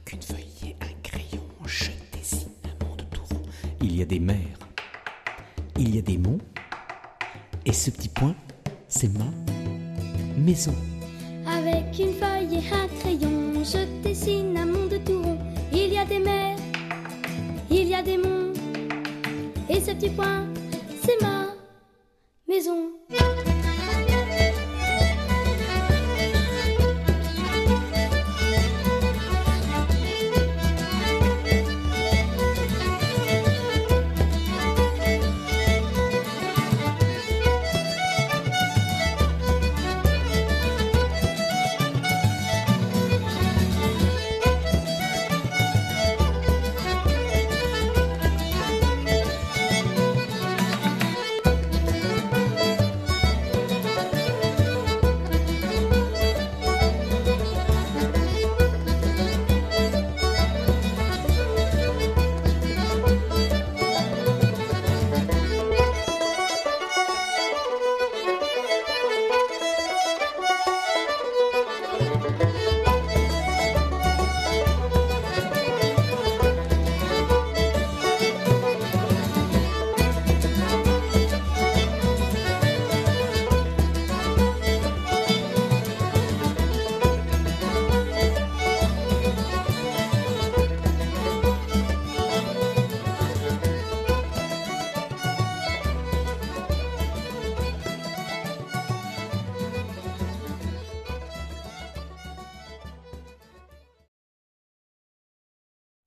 Avec une feuille et un crayon, je dessine un monde tout rond. Il y a des mers, il y a des monts, et ce petit point, c'est ma maison. Avec une feuille et un crayon, je dessine un monde tout rond. Il y a des mers, il y a des monts, et ce petit point, c'est ma maison.